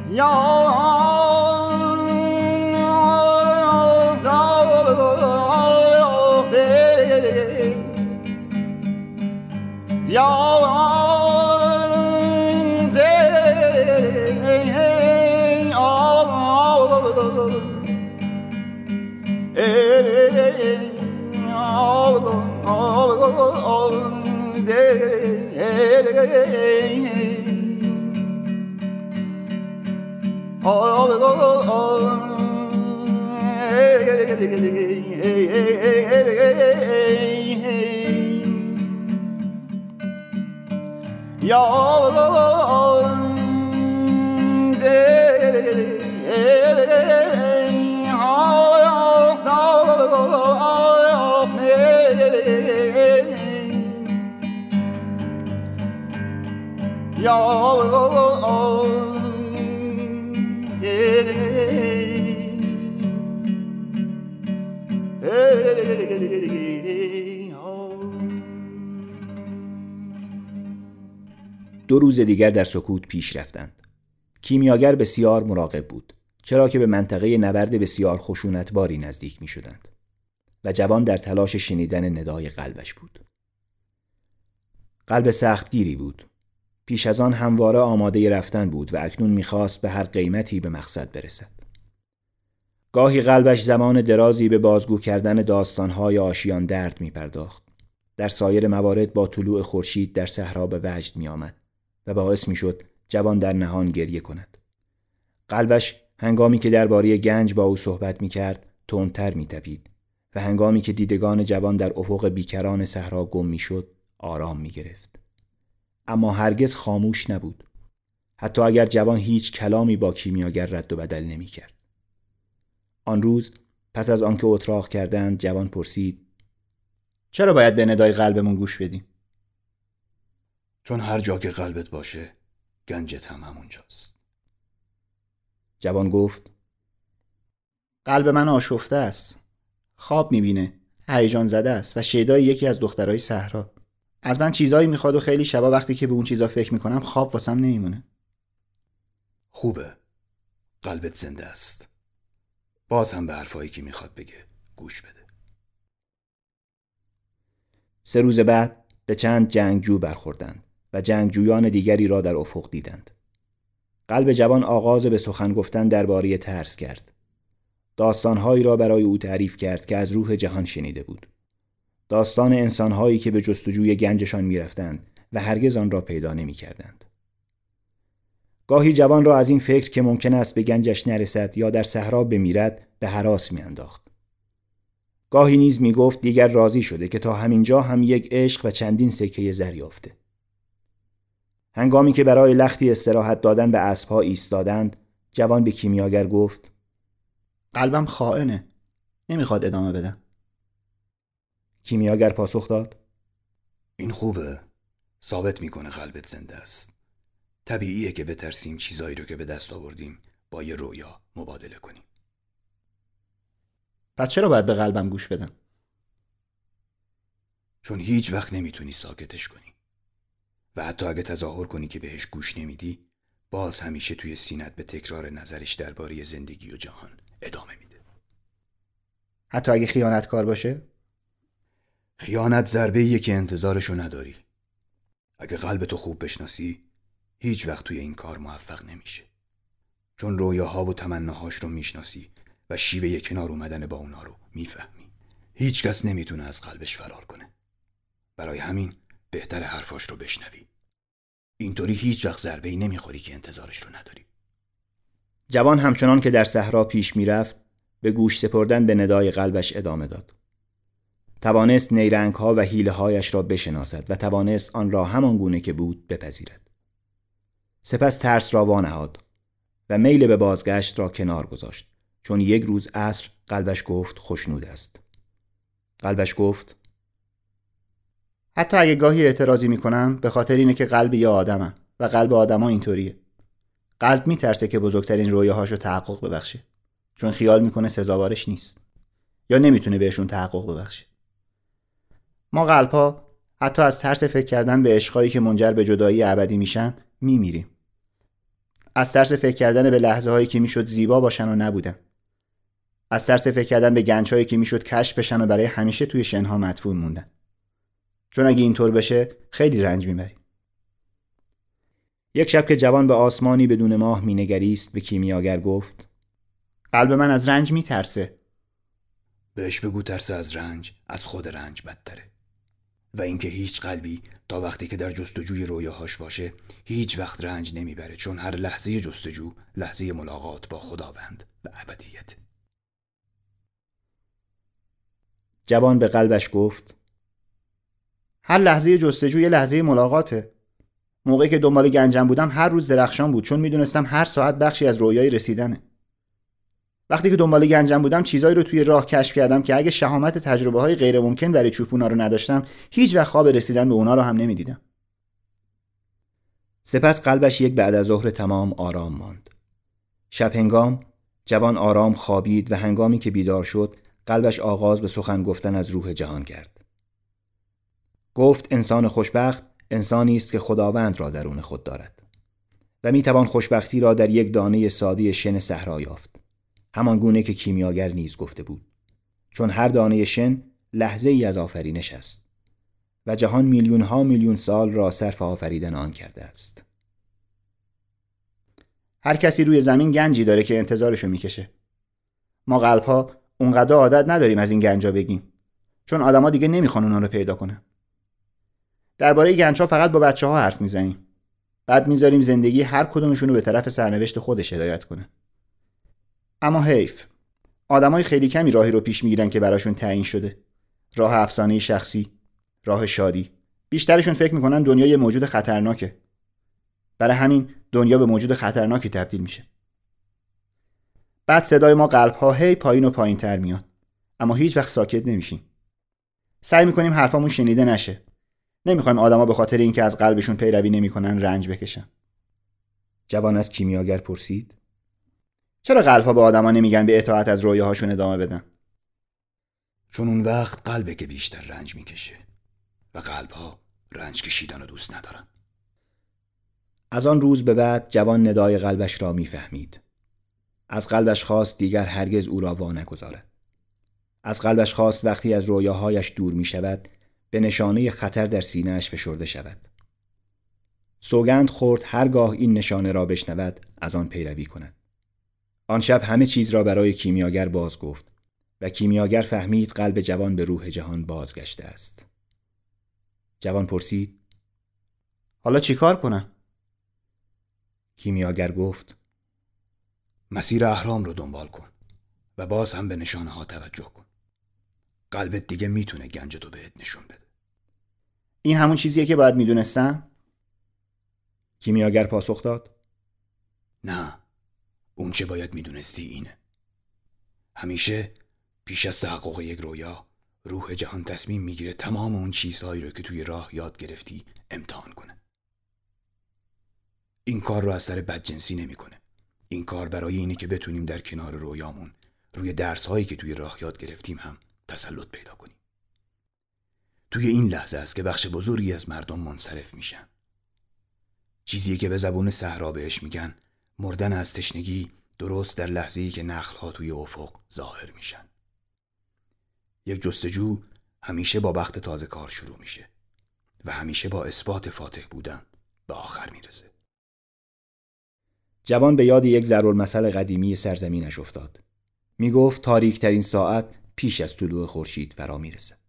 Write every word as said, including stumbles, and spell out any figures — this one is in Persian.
دو روز دیگر در سکوت پیش رفتند. کیمیاگر بسیار مراقب بود، چرا که به منطقه نبرد بسیار خشونتباری نزدیک می شدند و جوان در تلاش شنیدن ندای قلبش بود. قلب سختگیری بود. پیش از آن همواره آماده رفتن بود و اکنون می‌خواست به هر قیمتی به مقصد برسد. گاهی قلبش زمان درازی به بازگو کردن داستان‌های آشیان درد می‌پرداخت. در سایر موارد با طلوع خورشید در صحرا به وجد می‌آمد و باعث می‌شد جوان در نهان گریه کند. قلبش هنگامی که درباره گنج با او صحبت می‌کرد تندتر می‌تپید و هنگامی که دیدگان جوان در افق بیکران صحرا گم می‌شد آرام می‌گرفت. اما هرگز خاموش نبود، حتی اگر جوان هیچ کلامی با کیمیاگر رد و بدل نمی کرد. آن روز پس از آنکه اتراق کردند جوان پرسید: چرا باید به ندای قلبمون گوش بدیم؟ چون هر جا که قلبت باشه گنجت هم همونجاست. جوان گفت: قلب من آشفته است، خواب میبینه، هیجان زده است و شیدای یکی از دخترای صحرا. از من چیزایی میخواد و خیلی شبا وقتی که به اون چیزا فکر میکنم خواب واسم نمیمونه. خوبه، قلبت زنده است. باز هم به حرفایی که میخواد بگه گوش بده. سه روز بعد به چند جنگجو برخوردند و جنگجویان دیگری را در افق دیدند. قلب جوان آغاز به سخن گفتن درباره ترس کرد. داستانهایی را برای او تعریف کرد که از روح جهان شنیده بود. داستان انسانهایی که به جستجوی گنجشان میرفتند و هرگز آن را پیدا نمی‌کردند. گاهی جوان را از این فکر که ممکن است به گنجش نرسد یا در صحرا بمیرد به هراس می‌انداخت. گاهی نیز می‌گفت دیگر راضی شده که تا همینجا هم یک عشق و چندین سکه زر یافته. هنگامی که برای لختی استراحت دادن به اسب‌ها ایستادند، جوان به کیمیاگر گفت: قلبم خائنه، نمیخواد ادامه بدم. کیمیاگر پاسخ داد: این خوبه، ثابت میکنه قلبت زنده است. طبیعیه که بترسیم چیزایی رو که به دست آوردیم با یه رویا مبادله کنیم. پس چرا باید به قلبم گوش بدم؟ چون هیچ وقت نمیتونی ساکتش کنی و حتی اگه تظاهر کنی که بهش گوش نمیدی، باز همیشه توی سینت به تکرار نظرش درباره زندگی و جهان ادامه میده. حتی اگه خیانتکار باشه؟ خیانت ضربه‌ایه که انتظارشو نداری. اگه قلبتو خوب بشناسی هیچ وقت توی این کار موفق نمیشه، چون رویاها و تمناهاش رو میشناسی و شیوه کنار اومدن با اونا رو میفهمی. هیچ کس نمیتونه از قلبش فرار کنه، برای همین بهتر حرفاش رو بشنوی. اینطوری هیچ وقت ضربه‌ای نمیخوری که انتظارش رو نداری. جوان همچنان که در صحرا پیش میرفت به گوش سپردن به ندای قلبش ادامه داد. توانست نیرنگ‌ها و حیله‌هایش را بشناسد و توانست آن را همان گونه که بود بپذیرد. سپس ترس را وانهاد و میل به بازگشت را کنار گذاشت، چون یک روز عصر قلبش گفت خوشنود است. قلبش گفت: حتی اگه گاهی اعتراضی میکنم به خاطر اینه که قلب یه آدمم و قلب آدما اینطوریه. قلب میترسه که بزرگترین رویاهاشو تحقق ببخشه، چون خیال میکنه سزاوارش نیست یا نمیتونه بهشون تحقق ببخشه. ما قلب‌ها حتی از ترس فکر کردن به عشقایی که منجر به جدایی ابدی میشن میمیریم. از ترس فکر کردن به لحظه هایی که میشد زیبا باشن و نبودن. از ترس فکر کردن به گنج هایی که میشد کشف بشن و برای همیشه توی شنها مدفون موندن. چون اگه اینطور بشه خیلی رنج میبریم. یک شب که جوان به آسمانی بدون ماه مینگریست به کیمیاگر گفت: قلب من از رنج میترسه. بهش بگو ترس از رنج از خود رنج بدتره. و اینکه هیچ قلبی تا وقتی که در جستجوی رویاهاش باشه هیچ وقت رنج نمیبره، چون هر لحظه جستجو لحظه ملاقات با خداوند و ابدیت. جوان به قلبش گفت: هر لحظه جستجو یه لحظه ملاقاته. موقعی که دنبال گنجم بودم هر روز درخشان بود، چون میدونستم هر ساعت بخشی از رویای رسیدنه. وقتی که دنبال گنجم بودم چیزایی رو توی راه کشف کردم که اگه شهامت تجربه‌های غیر ممکن برای چوپونا رو نداشتم هیچ وقت خواب رسیدن به اونا رو هم نمیدیدم. سپس قلبش یک بعد از ظهر تمام آرام ماند. شب هنگام جوان آرام خوابید و هنگامی که بیدار شد قلبش آغاز به سخن گفتن از روح جهان کرد. گفت انسان خوشبخت انسانی است که خداوند را درون خود دارد و میتوان خوشبختی را در یک دانه ساده شن صحرا یافت، همان گونه که کیمیاگر نیز گفته بود، چون هر دانه شن لحظه ای از آفرینش است و جهان میلیون ها میلیون سال را صرف آفریدن آن کرده است. هر کسی روی زمین گنجی داره که انتظارشو میکشه. ما قلب‌ها اونقدر عادت نداریم از این گنجا بگیم، چون آدما دیگه نمیخوان اونا رو پیدا کنن. درباره گنج‌ها فقط با بچه‌ها حرف میزنیم. بعد میذاریم زندگی هر کدومشون رو به طرف سرنوشت خودش هدایت کنه. اما حیف. آدمای خیلی کمی راهی رو پیش میگیرن که براشون تعیین شده. راه افسانه‌ای شخصی، راه شادی. بیشترشون فکر میکنن دنیا یه موجود خطرناکه. برای همین دنیا به موجود خطرناکی تبدیل میشه. بعد صدای ما قلب‌ها هی پایین و پایین‌تر میاد. اما هیچ وقت ساکت نمیشیم. سعی میکنیم حرفامون شنیده نشه. نمیخوایم آدما به خاطر اینکه از قلبشون پیروی نمیکنن رنج بکشن. جوان از کیمیاگر پرسید: چرا قلب‌ها به آدما نمیگن به اطاعت از رویاهاشون ادامه بدن؟ چون اون وقت قلبه که بیشتر رنج میکشه و قلب‌ها رنج کشیدن رو دوست ندارن. از آن روز به بعد جوان ندای قلبش را میفهمید. از قلبش خواست دیگر هرگز او را وا نگذارد. از قلبش خواست وقتی از رویاهایش دور می شود به نشانه خطر در سینه‌اش فشرده شود. سوگند خورد هرگاه این نشانه را بشنود از آن پیروی کند. آن شب همه چیز را برای کیمیاگر باز گفت و کیمیاگر فهمید قلب جوان به روح جهان بازگشته است. جوان پرسید: حالا چی کار کنم؟ کیمیاگر گفت: مسیر اهرام رو دنبال کن و باز هم به نشانه ها توجه کن. قلبت دیگه میتونه گنج تو بهت نشون بده. این همون چیزیه که باید میدونستم؟ کیمیاگر پاسخ داد: نه، اون چه باید میدونستی اینه. همیشه پیش از تحقق یک رویا روح جهان تصمیم میگیره تمام اون چیزهایی رو که توی راه یاد گرفتی امتحان کنه. این کار رو از سر بدجنسی نمیکنه. این کار برای اینه که بتونیم در کنار رویامون روی درس‌هایی که توی راه یاد گرفتیم هم تسلط پیدا کنیم. توی این لحظه است که بخش بزرگی از مردم منصرف میشن. چیزی که به زبون صحرا بهش میگن مردن از تشنگی، درست در لحظه‌ای که نخل‌ها توی افق ظاهر میشن. یک جستجو همیشه با بخت تازه کار شروع میشه و همیشه با اثبات فاتح بودن به آخر میرسه. جوان به یاد یک ضرب‌المثل قدیمی سرزمینش افتاد. میگفت تاریک ترین ساعت پیش از طلوع خورشید فرا میرسد.